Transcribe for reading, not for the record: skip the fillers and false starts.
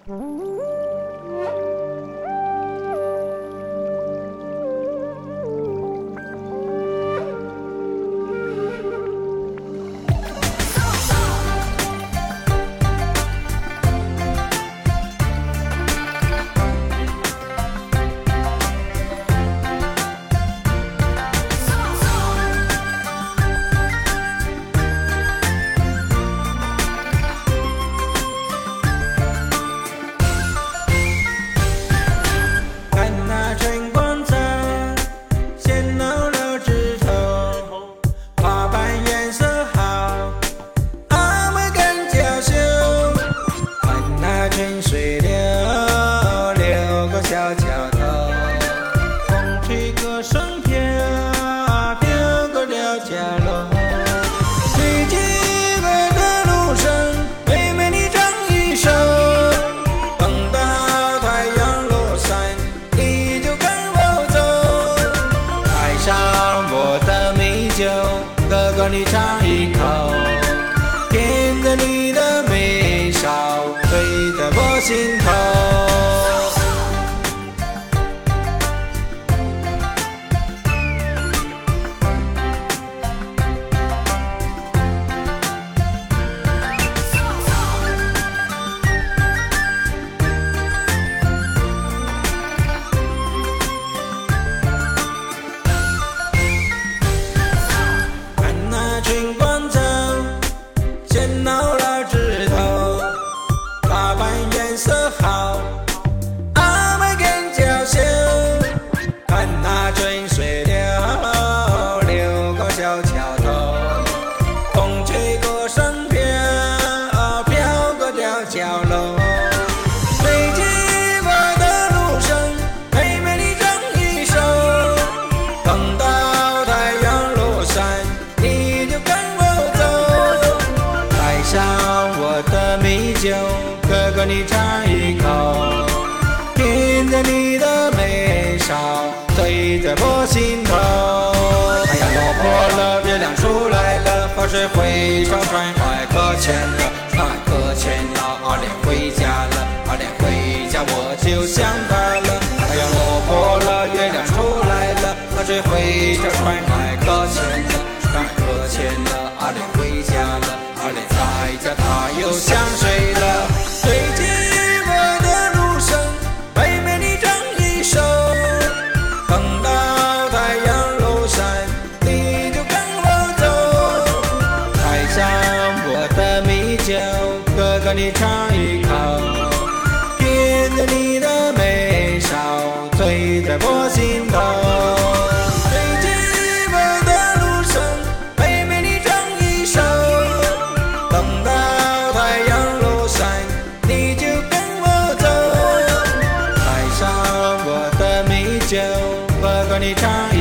哥哥你尝一口，甜着你的眉梢，醉在我心头。哥哥你尝一口，甜着你的眉梢，醉在我心头。太阳落坡了，月亮出来了，河水会烧船，快搁浅了，快搁浅了，阿莲回家了，阿莲回家我就想他了。太阳落坡了，月亮出来了，河水会烧船，快搁浅了，快搁浅了，阿莲回家了，阿莲在家他又想谁了？最寂寞的路上，妹妹你唱一首，等到太阳落山，你就跟我走。带上我的米酒，哥哥你尝一口，甜着你的眉梢，醉在我心头。哥哥你唱